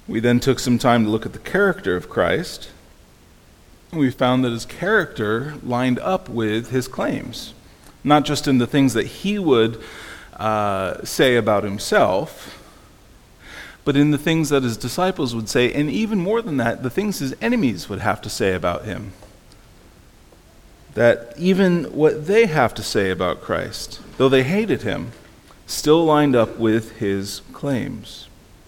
We then took some time to look at the character of Christ, and we found that his character lined up with his claims, not just in the things that he would say about himself, but in the things that his disciples would say, and even more than that, the things his enemies would have to say about him. That even what they have to say about Christ, though they hated him, still lined up with his claims.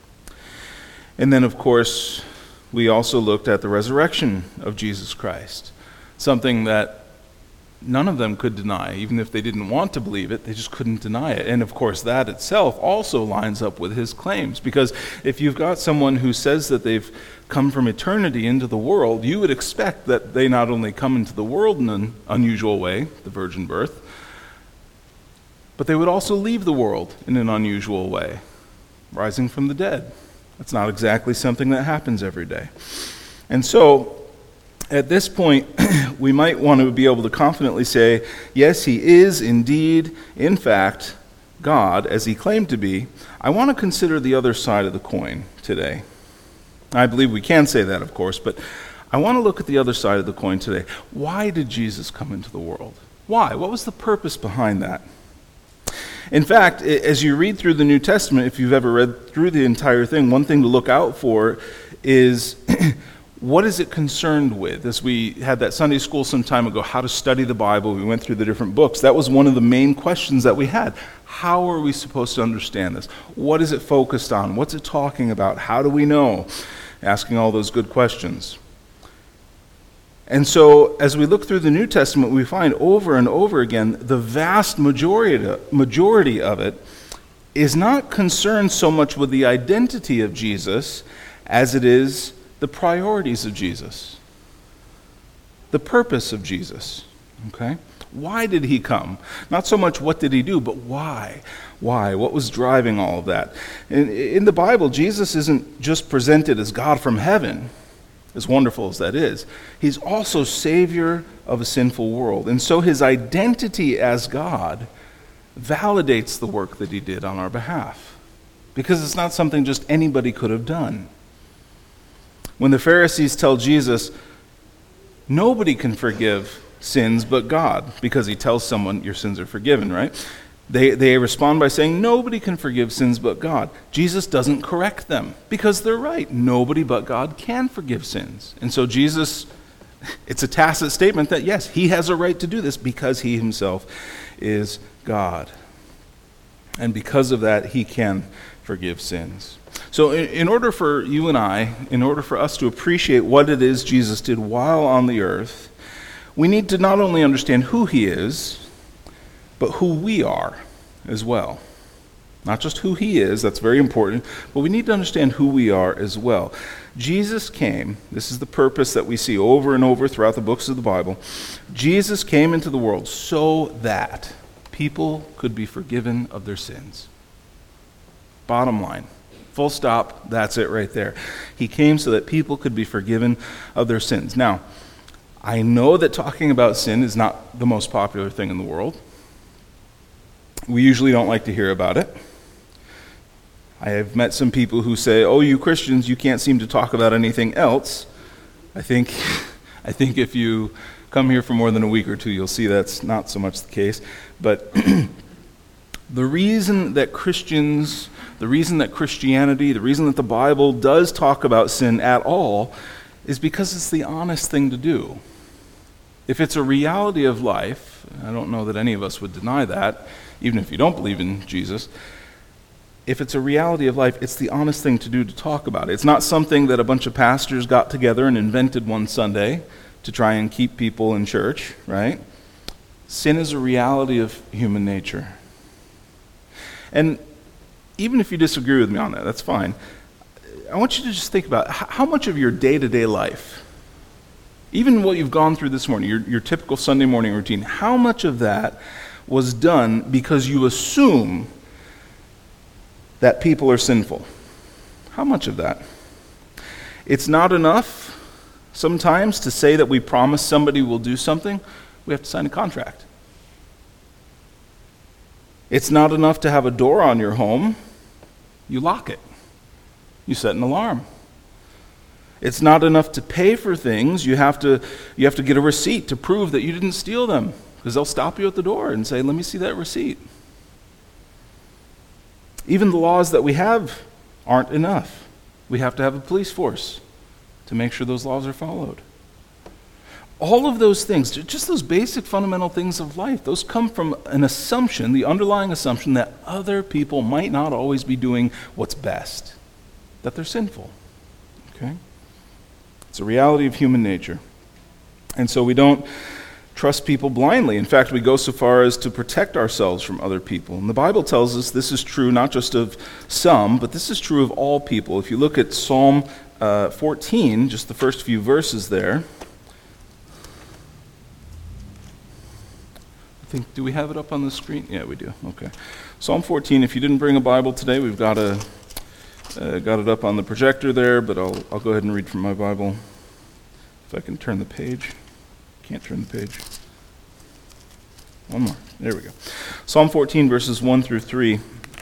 And then, of course, we also looked at the resurrection of Jesus Christ, something that none of them could deny. Even if they didn't want to believe it, they just couldn't deny it. And of course, that itself also lines up with his claims, because if you've got someone who says that they've come from eternity into the world, you would expect that they not only come into the world in an unusual way, the virgin birth, but they would also leave the world in an unusual way, rising from the dead. That's not exactly something that happens every day. And so, at this point, we might want to be able to confidently say, yes, he is indeed, in fact, God, as he claimed to be. I want to consider the other side of the coin today. I believe we can say that, of course, but I want to look at the other side of the coin today. Why did Jesus come into the world? Why? What was the purpose behind that? In fact, as you read through the New Testament, if you've ever read through the entire thing, one thing to look out for is what is it concerned with? As we had that Sunday school some time ago, how to study the Bible, we went through the different books. That was one of the main questions that we had. How are we supposed to understand this? What is it focused on? What's it talking about? How do we know? Asking all those good questions. And so, as we look through the New Testament, we find over and over again, the vast majority of it is not concerned so much with the identity of Jesus as it is the priorities of Jesus, the purpose of Jesus. Okay? Why did he come? Not so much what did he do, but why? Why? What was driving all of that? In the Bible, Jesus isn't just presented as God from heaven, as wonderful as that is. He's also Savior of a sinful world. And so his identity as God validates the work that he did on our behalf, because it's not something just anybody could have done. When the Pharisees tell Jesus, nobody can forgive sins but God, because he tells someone your sins are forgiven, right? They respond by saying, nobody can forgive sins but God. Jesus doesn't correct them, because they're right. Nobody but God can forgive sins. And so Jesus, it's a tacit statement that, yes, he has a right to do this because he himself is God. And because of that, he can forgive sins. So in order for you and I, in order for us to appreciate what it is Jesus did while on the earth, we need to not only understand who he is, but who we are as well. Not just who he is, that's very important, but we need to understand who we are as well. Jesus came, this is the purpose that we see over and over throughout the books of the Bible. Jesus came into the world so that people could be forgiven of their sins. Bottom line. Full stop, that's it right there. He came so that people could be forgiven of their sins. Now, I know that talking about sin is not the most popular thing in the world. We usually don't like to hear about it. I have met some people who say, oh, you Christians, you can't seem to talk about anything else. I think if you come here for more than a week or two, you'll see that's not so much the case. But the reason that Christianity, the reason that the Bible does talk about sin at all is because it's the honest thing to do. If it's a reality of life, I don't know that any of us would deny that, even if you don't believe in Jesus. If it's a reality of life, it's the honest thing to do to talk about it. It's not something that a bunch of pastors got together and invented one Sunday to try and keep people in church, right? Sin is a reality of human nature. And even if you disagree with me on that, that's fine. I want you to just think about how much of your day-to-day life, even what you've gone through this morning, your typical Sunday morning routine, how much of that was done because you assume that people are sinful? How much of that? It's not enough sometimes to say that we promise somebody we'll do something. We have to sign a contract. It's not enough to have a door on your home. You lock it. You set an alarm. It's not enough to pay for things. You have to get a receipt to prove that you didn't steal them, because they'll stop you at the door and say, let me see that receipt. Even the laws that we have aren't enough. We have to have a police force to make sure those laws are followed. All of those things, just those basic fundamental things of life, those come from an assumption, the underlying assumption that other people might not always be doing what's best, that they're sinful. Okay? It's a reality of human nature. And so we don't trust people blindly. In fact, we go so far as to protect ourselves from other people. And the Bible tells us this is true not just of some, but this is true of all people. If you look at Psalm 14, just the first few verses there, do we have it up on the screen? Yeah, we do. Okay. Psalm 14, if you didn't bring a Bible today, we've got it up on the projector there, but I'll go ahead and read from my Bible. If I can turn the page. Can't turn the page. One more. There we go. Psalm 14, verses 1 through 3.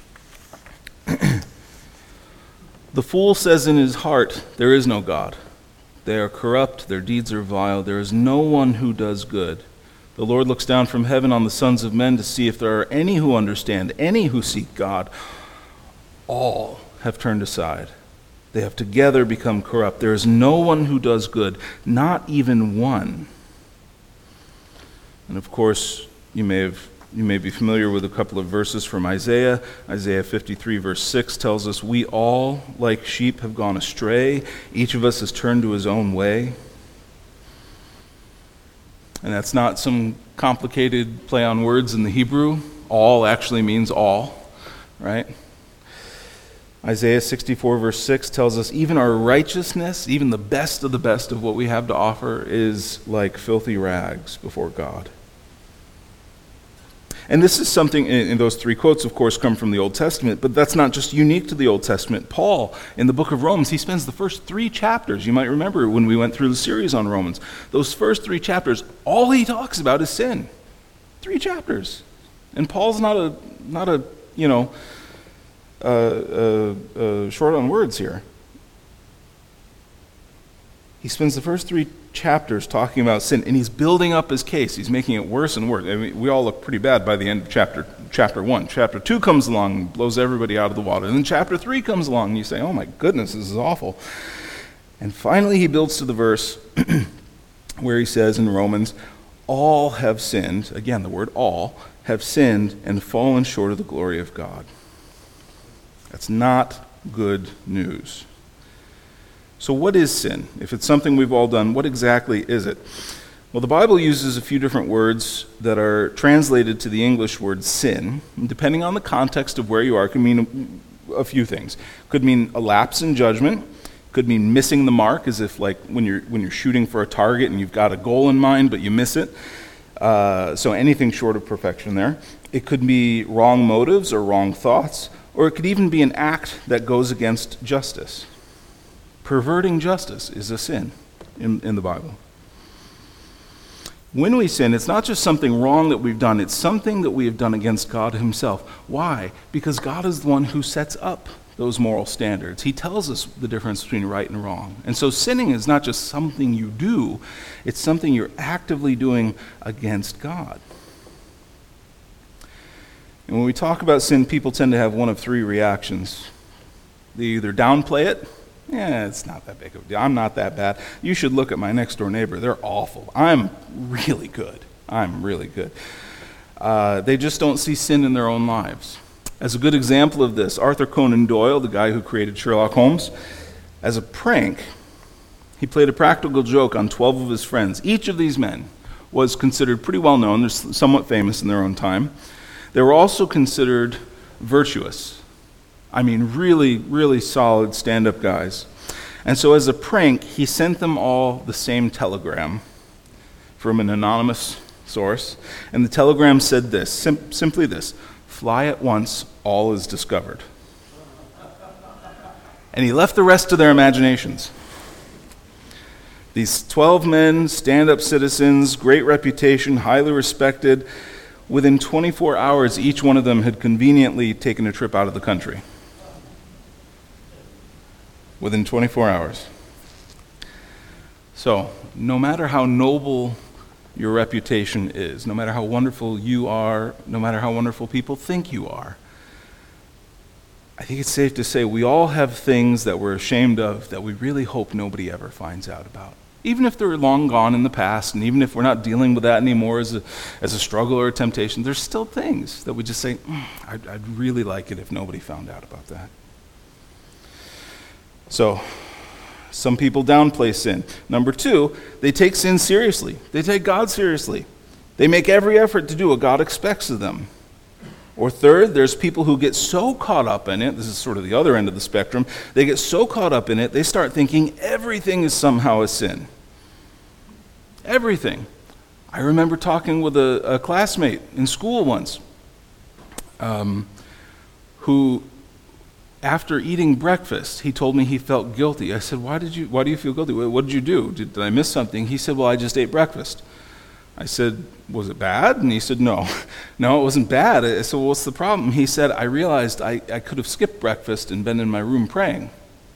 The fool says in his heart, there is no God. They are corrupt, their deeds are vile. There is no one who does good. The Lord looks down from heaven on the sons of men to see if there are any who understand, any who seek God. All have turned aside. They have together become corrupt. There is no one who does good, not even one. And of course, you may be familiar with a couple of verses from Isaiah. Isaiah 53, verse 6 tells us, we all, like sheep, have gone astray. Each of us has turned to his own way. And that's not some complicated play on words in the Hebrew. All actually means all, right? Isaiah 64, verse 6 tells us, even our righteousness, even the best of what we have to offer, is like filthy rags before God. And this is something, in those three quotes, of course, come from the Old Testament, but that's not just unique to the Old Testament. Paul, in the book of Romans, he spends the first 3 chapters, you might remember when we went through the series on Romans, those first 3 chapters, all he talks about is sin. 3 chapters. And Paul's not a short on words here. He spends the first 3 chapters talking about sin, and he's building up his case. He's making it worse and worse. I mean, we all look pretty bad by the end of chapter 1. Chapter 2 comes along and blows everybody out of the water. And then chapter 3 comes along, and you say, oh my goodness, this is awful. And finally he builds to the verse where he says in Romans, all have sinned, again the word all, have sinned and fallen short of the glory of God. That's not good news. So what is sin? If it's something we've all done, what exactly is it? Well, the Bible uses a few different words that are translated to the English word sin. And depending on the context of where you are, it can mean a few things. It could mean a lapse in judgment. It could mean missing the mark, as if like when you're shooting for a target and you've got a goal in mind, but you miss it. So anything short of perfection there. It could be wrong motives or wrong thoughts, or it could even be an act that goes against justice. Perverting justice is a sin in the Bible. When we sin, it's not just something wrong that we've done, it's something that we have done against God himself. Why? Because God is the one who sets up those moral standards. He tells us the difference between right and wrong. And so sinning is not just something you do, it's something you're actively doing against God. And when we talk about sin, people tend to have one of 3 reactions. They either downplay it. Yeah, it's not that big of a deal. I'm not that bad. You should look at my next door neighbor. They're awful. I'm really good. They just don't see sin in their own lives. As a good example of this, Arthur Conan Doyle, the guy who created Sherlock Holmes, as a prank, he played a practical joke on 12 of his friends. Each of these men was considered pretty well known. They're somewhat famous in their own time. They were also considered virtuous. I mean, really, really solid stand-up guys. And so as a prank, he sent them all the same telegram from an anonymous source. And the telegram said this, simply this: fly at once, all is discovered. And he left the rest to their imaginations. These 12 men, stand-up citizens, great reputation, highly respected. Within 24 hours, each one of them had conveniently taken a trip out of the country. Within 24 hours. So, no matter how noble your reputation is, no matter how wonderful you are, no matter how wonderful people think you are, I think it's safe to say we all have things that we're ashamed of that we really hope nobody ever finds out about. Even if they're long gone in the past, and even if we're not dealing with that anymore as a struggle or a temptation, there's still things that we just say, I'd really like it if nobody found out about that. So, some people downplay sin. Number two, they take sin seriously. They take God seriously. They make every effort to do what God expects of them. Or third, there's people who get so caught up in it, this is sort of the other end of the spectrum, they get so caught up in it, they start thinking everything is somehow a sin. Everything. I remember talking with a classmate in school once, who, after eating breakfast, he told me he felt guilty. I said, why do you feel guilty? What did you do? Did I miss something? He said, well, I just ate breakfast. I said, was it bad? And he said, no. No, it wasn't bad. I said, well, what's the problem? He said, I realized I could have skipped breakfast and been in my room praying.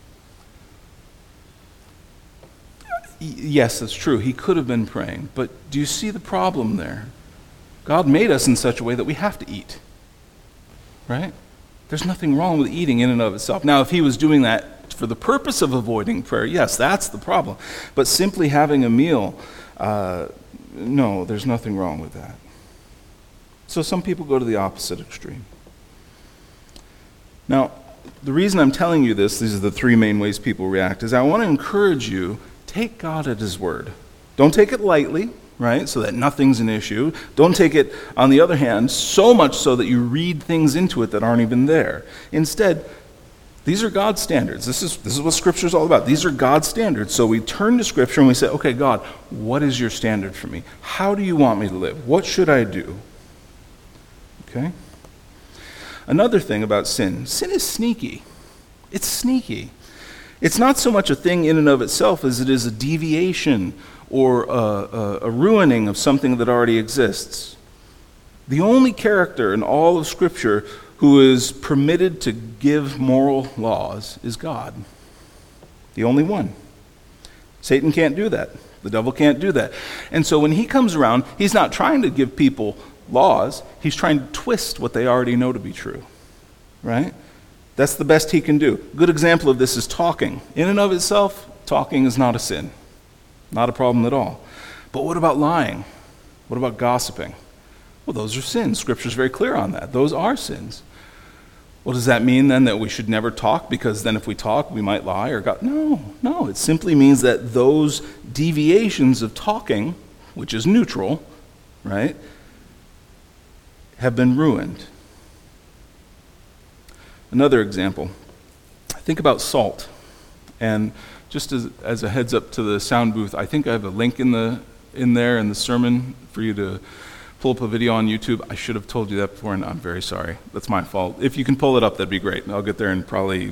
Yes, that's true. He could have been praying. But do you see the problem there? God made us in such a way that we have to eat. Right? There's nothing wrong with eating in and of itself. Now, if he was doing that for the purpose of avoiding prayer, yes, that's the problem. But simply having a meal, no, there's nothing wrong with that. So some people go to the opposite extreme. Now, the reason I'm telling you this, these are the three main ways people react, is I want to encourage you, take God at his word. Don't take it lightly, right, so that nothing's an issue. Don't take it, on the other hand, so much so that you read things into it that aren't even there. Instead, these are God's standards. This is what Scripture is all about. These are God's standards. So we turn to Scripture and we say, okay, God, what is your standard for me? How do you want me to live? What should I do? Okay? Another thing about sin is sneaky. It's sneaky. It's not so much a thing in and of itself as it is a deviation or a ruining of something that already exists. The only character in all of Scripture who is permitted to give moral laws is God. The only one. Satan can't do that. The devil can't do that. And so when he comes around, he's not trying to give people laws. He's trying to twist what they already know to be true. Right? That's the best he can do. A good example of this is talking. In and of itself, talking is not a sin. Not a problem at all. But what about lying? What about gossiping? Well, those are sins. Scripture's very clear on that. Those are sins. Well, does that mean then that we should never talk because then if we talk we might lie or God? No. It simply means that those deviations of talking, which is neutral, right, have been ruined. Another example. Think about salt. And just as a heads up to the sound booth, I think I have a link in there in the sermon for you to pull up a video on YouTube. I should have told you that before, and I'm very sorry. That's my fault. If you can pull it up, that'd be great. I'll get there in probably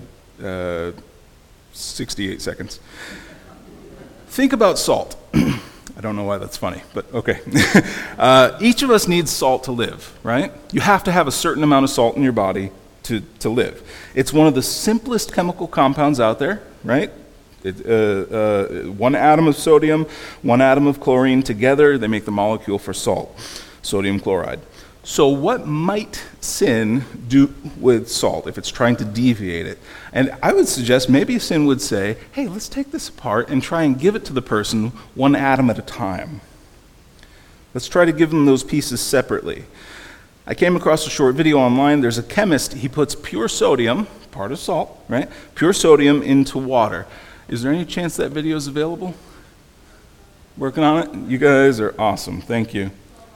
68 seconds. Think about salt. I don't know why that's funny, but okay. Each of us needs salt to live, right? You have to have a certain amount of salt in your body to live. It's one of the simplest chemical compounds out there, right? One atom of sodium, one atom of chlorine, together they make the molecule for salt, sodium chloride. So what might sin do with salt if it's trying to deviate it? And I would suggest maybe sin would say, hey, let's take this apart and try and give it to the person one atom at a time. Let's try to give them those pieces separately. I came across a short video online. There's a chemist. He puts pure sodium, part of salt, right? Pure sodium into water. Is there any chance that video is available? Working on it? You guys are awesome. Thank you.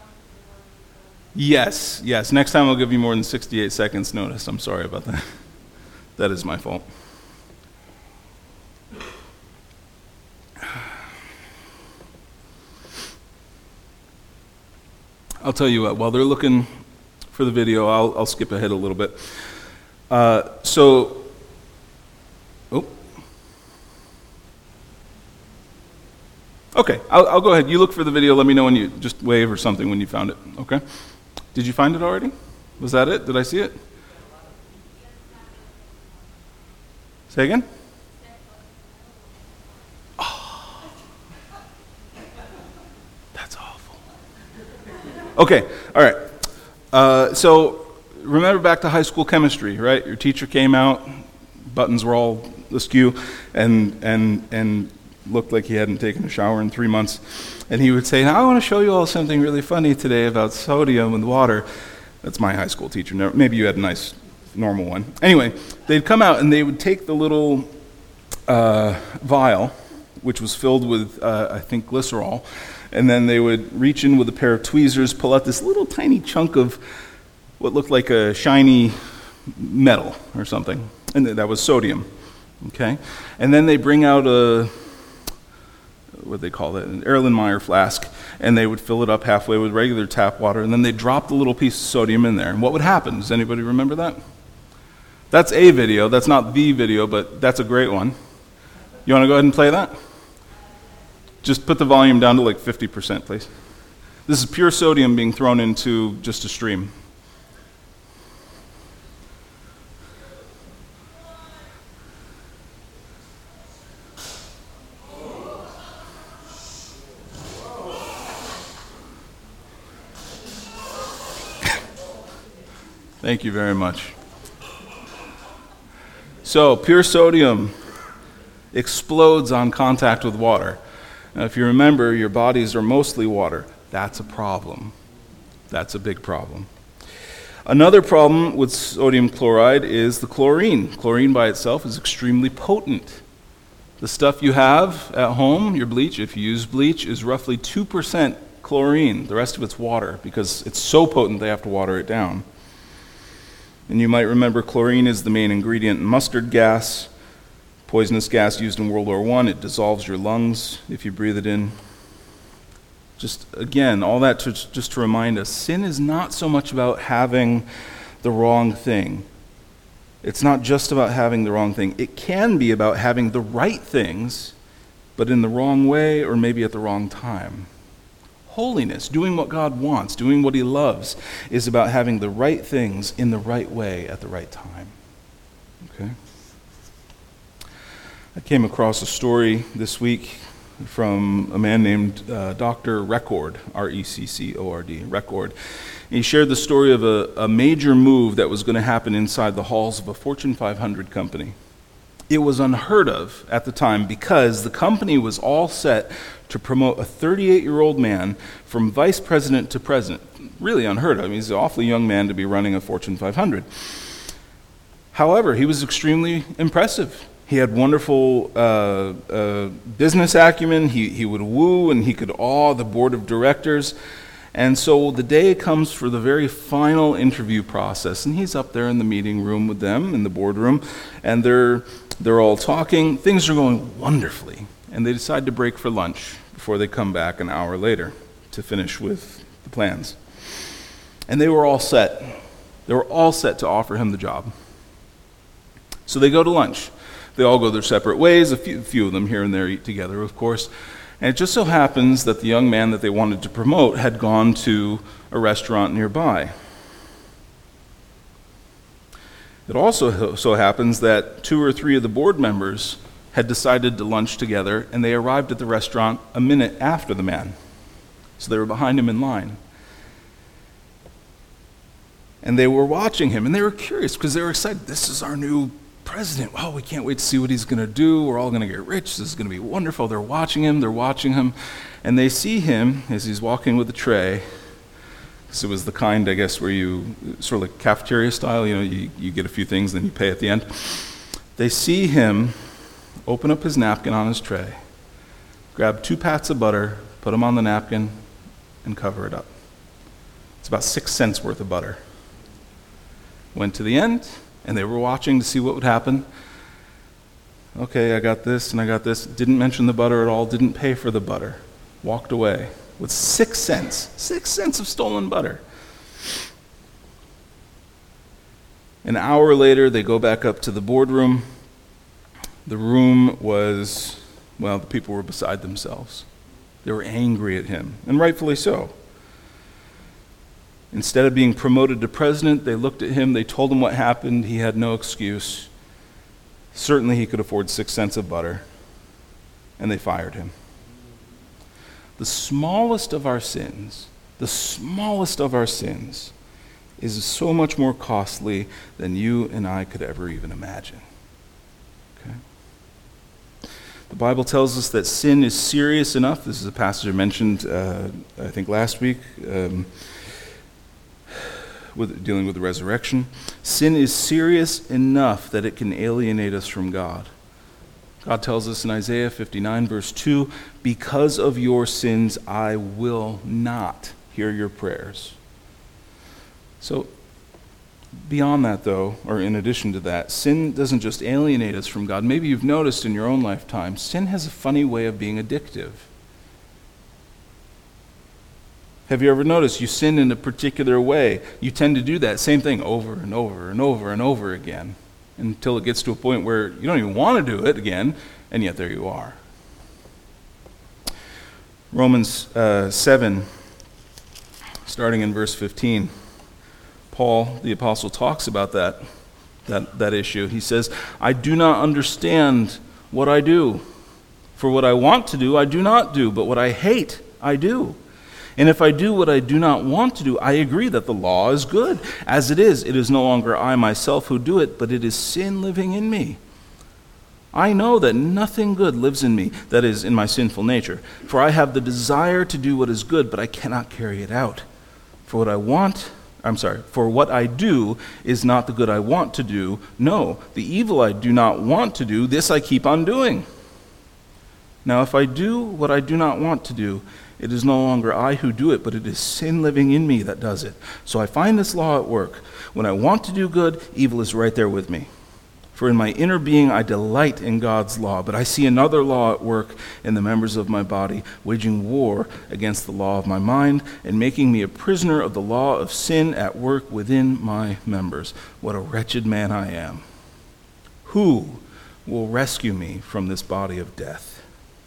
Yes. Next time I'll give you more than 68 seconds notice. I'm sorry about that. That is my fault. I'll tell you what, while they're looking for the video, I'll skip ahead a little bit. Okay, I'll go ahead. You look for the video. Let me know when you just wave or something when you found it. Okay? Did you find it already? Was that it? Did I see it? Say again? Oh. Okay, all right. So remember back to high school chemistry, right? Your teacher came out, buttons were all askew, and looked like he hadn't taken a shower in 3 months. And he would say, now I want to show you all something really funny today about sodium and water. That's my high school teacher. Maybe you had a nice, normal one. Anyway, they'd come out and they would take the little vial, which was filled with, I think, glycerol, and then they would reach in with a pair of tweezers, pull out this little tiny chunk of what looked like a shiny metal or something, and that was sodium, okay? And then they bring out what they call it, an Erlenmeyer flask, and they would fill it up halfway with regular tap water, and then they drop the little piece of sodium in there. And what would happen? Does anybody remember that? That's a video. That's not the video, but that's a great one. You want to go ahead and play that? Just put the volume down to like 50%, please. This is pure sodium being thrown into just a stream. Thank you very much. So, pure sodium explodes on contact with water. Now, if you remember, your bodies are mostly water. That's a problem. That's a big problem. Another problem with sodium chloride is the chlorine. Chlorine by itself is extremely potent. The stuff you have at home, your bleach, if you use bleach, is roughly 2% chlorine. The rest of it's water because it's so potent they have to water it down. And you might remember chlorine is the main ingredient in mustard gas, poisonous gas used in World War I. It dissolves your lungs if you breathe it in. Just, again, all that just to remind us, sin is not so much about having the wrong thing. It's not just about having the wrong thing. It can be about having the right things, but in the wrong way or maybe at the wrong time. Holiness, doing what God wants, doing what He loves, is about having the right things in the right way at the right time. Okay? I came across a story this week from a man named Dr. Record, R-E-C-C-O-R-D, Record. He shared the story of a major move that was going to happen inside the halls of a Fortune 500 company. It was unheard of at the time because the company was all set to promote a 38-year-old man from vice president to president. Really unheard of. I mean, he's an awfully young man to be running a Fortune 500. However, he was extremely impressive. He had wonderful business acumen. He would woo and he could awe the board of directors. And so the day comes for the very final interview process, and he's up there in the meeting room with them in the boardroom, and they're all talking. Things are going wonderfully, and they decide to break for lunch before they come back an hour later to finish with the plans. And they were all set. They were all set to offer him the job. So they go to lunch. They all go their separate ways. A few of them here and there eat together, of course. And it just so happens that the young man that they wanted to promote had gone to a restaurant nearby. It also so happens that 2 or 3 of the board members had decided to lunch together, and they arrived at the restaurant a minute after the man. So they were behind him in line. And they were watching him, and they were curious because they were excited. This is our new president. Wow, we can't wait to see what he's going to do. We're all going to get rich. This is going to be wonderful. They're watching him, and they see him as he's walking with a tray. So it was the kind, I guess, where you, sort of like cafeteria style, you get a few things, then you pay at the end. They see him open up his napkin on his tray, grab 2 pats of butter, put them on the napkin, and cover it up. It's about 6 cents worth of butter. Went to the end, and they were watching to see what would happen. Okay, I got this and I got this. Didn't mention the butter at all, didn't pay for the butter. Walked away with 6 cents. 6 cents of stolen butter. An hour later, they go back up to the boardroom. The room was, well, the people were beside themselves. They were angry at him, and rightfully so. Instead of being promoted to president, they looked at him, they told him what happened, he had no excuse. Certainly he could afford 6 cents of butter, and they fired him. The smallest of our sins the smallest of our sins, is so much more costly than you and I could ever even imagine. Okay? The Bible tells us that sin is serious enough. This is a passage I mentioned, I think last week, dealing with the resurrection. Sin is serious enough that it can alienate us from God. God tells us in Isaiah 59, verse 2, "Because of your sins, I will not hear your prayers." So, beyond that, though, or in addition to that, sin doesn't just alienate us from God. Maybe you've noticed in your own lifetime, sin has a funny way of being addictive. Have you ever noticed you sin in a particular way? You tend to do that same thing over and over and over and over again until it gets to a point where you don't even want to do it again, and yet there you are. Romans 7, starting in verse 15. Paul, the apostle, talks about that issue. He says, "I do not understand what I do. For what I want to do, I do not do, but what I hate, I do. And if I do what I do not want to do, I agree that the law is good. As it is no longer I myself who do it, but it is sin living in me. I know that nothing good lives in me, that is, in my sinful nature. For I have the desire to do what is good, but I cannot carry it out. For what I do is not the good I want to do. No, the evil I do not want to do, this I keep on doing. Now if I do what I do not want to do, it is no longer I who do it, but it is sin living in me that does it. So I find this law at work. When I want to do good, evil is right there with me. For in my inner being I delight in God's law, but I see another law at work in the members of my body, waging war against the law of my mind and making me a prisoner of the law of sin at work within my members. What a wretched man I am. Who will rescue me from this body of death?"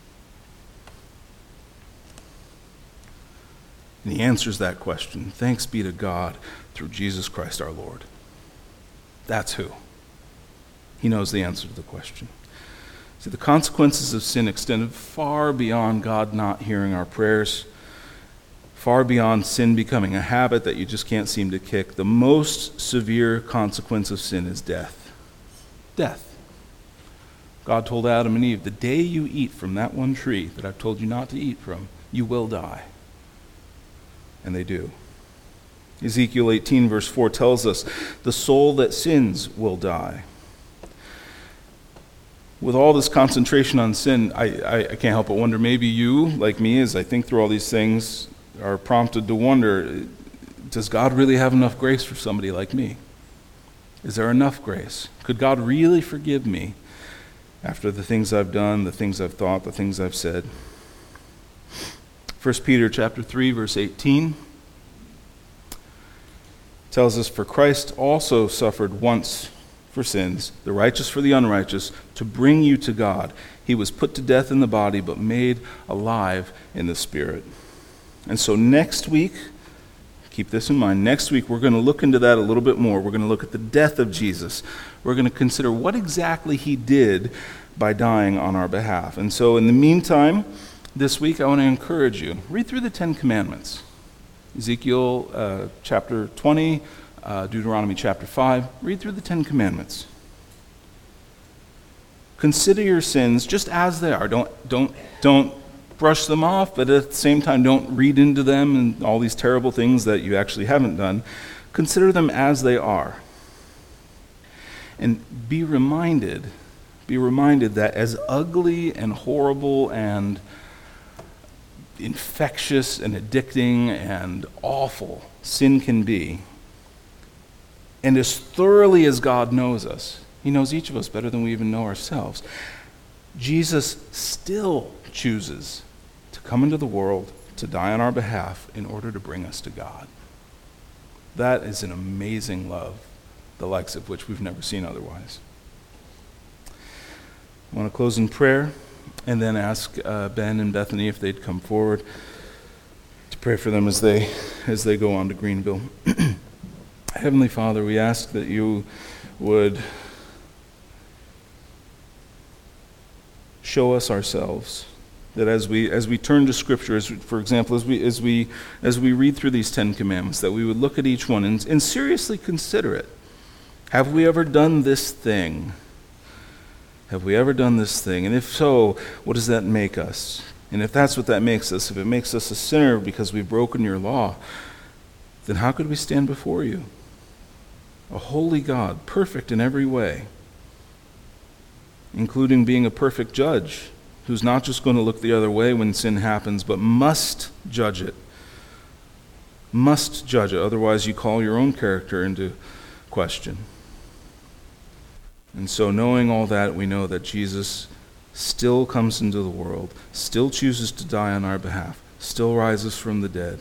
And he answers that question. Thanks be to God through Jesus Christ our Lord. That's who. He knows the answer to the question. See, the consequences of sin extended far beyond God not hearing our prayers, far beyond sin becoming a habit that you just can't seem to kick. The most severe consequence of sin is death. Death. God told Adam and Eve, "The day you eat from that one tree that I've told you not to eat from, you will die." And they do. Ezekiel 18, verse 4 tells us, "The soul that sins will die." With all this concentration on sin, I can't help but wonder, maybe you, like me, as I think through all these things, are prompted to wonder, does God really have enough grace for somebody like me? Is there enough grace? Could God really forgive me after the things I've done, the things I've thought, the things I've said? 1 Peter chapter 3, verse 18 tells us, "For Christ also suffered once for sins, the righteous for the unrighteous, to bring you to God. He was put to death in the body, but made alive in the spirit." And so next week, keep this in mind, next week we're going to look into that a little bit more. We're going to look at the death of Jesus. We're going to consider what exactly he did by dying on our behalf. And so in the meantime, this week I want to encourage you, read through the 10 Commandments. Ezekiel chapter 20, Deuteronomy chapter 5, read through the 10 Commandments. Consider your sins just as they are. Don't brush them off, but at the same time don't read into them and all these terrible things that you actually haven't done. Consider them as they are. And be reminded that as ugly and horrible and infectious and addicting and awful sin can be, and as thoroughly as God knows us, he knows each of us better than we even know ourselves, Jesus still chooses to come into the world to die on our behalf in order to bring us to God. That is an amazing love, the likes of which we've never seen otherwise. I want to close in prayer and then ask Ben and Bethany if they'd come forward to pray for them as they go on to Greenville. Heavenly Father, we ask that you would show us ourselves, that as we turn to Scripture, for example, as we read through these 10 commandments, that we would look at each one and seriously consider it. Have we ever done this thing? Have we ever done this thing? And if so, what does that make us? And if that's what that makes us, if it makes us a sinner because we've broken your law, then how could we stand before you? A holy God, perfect in every way, including being a perfect judge, who's not just going to look the other way when sin happens, but must judge it. Must judge it, otherwise you call your own character into question. And so knowing all that, we know that Jesus still comes into the world, still chooses to die on our behalf, still rises from the dead,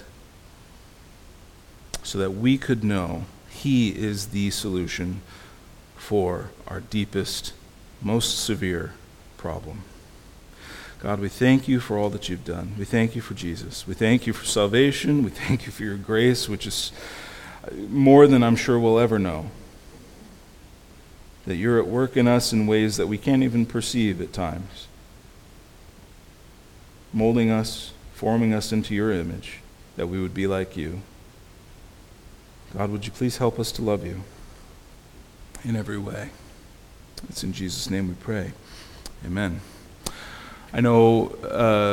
so that we could know he is the solution for our deepest, most severe problem. God, we thank you for all that you've done. We thank you for Jesus. We thank you for salvation. We thank you for your grace, which is more than I'm sure we'll ever know. That you're at work in us in ways that we can't even perceive at times. Molding us, forming us into your image, that we would be like you. God, would you please help us to love you in every way? It's in Jesus' name we pray. Amen. I know